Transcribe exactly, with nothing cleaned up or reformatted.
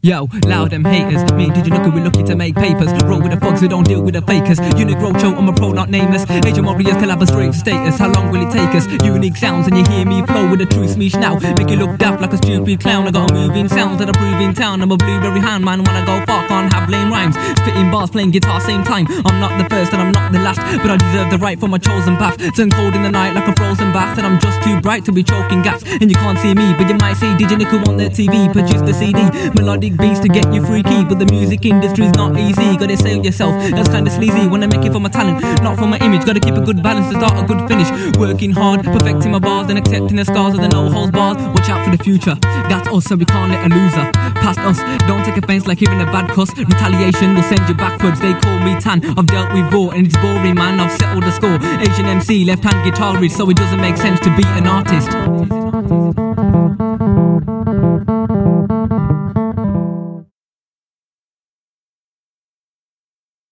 Yo, loud them haters. Me and D J Nookie, we looking to make papers. Roll with the thugs, we don't deal with the fakers. Unique Roadshow, I'm a pro, not nameless. Agent Warriors can have a straight status. How long will it take us? Unique sounds, and you hear me flow with the true smeesh now. Make you look daft like a stupid clown. I got a moving sound that I prove in town. I'm a blueberry hand man. When I go far, can't have lame rhymes. Spitting bars, playing guitar, same time. I'm not the first and I'm not the last, but I deserve the right for my chosen path. Turn cold in the night like a frozen bath, and I'm just too bright to be choking gas. And you can't see me, but you might see D J Nookie on the T V. Produce the C D, melodic beats to get you freaky, but the music industry's not easy. Gotta sell yourself, that's kinda sleazy. Wanna make it for my talent, not for my image. Gotta keep a good balance to start a good finish. Working hard, perfecting my bars, and accepting the scars of the no-holds bars. Watch out for the future, that's us, so we can't let a loser past us. Don't take offense like hearing a bad cuss. Retaliation will send you backwards. They call me Tan, I've dealt with raw, and it's boring, man. I've settled the score. Asian M C, left-hand guitar reach, so it doesn't make sense to be an artist.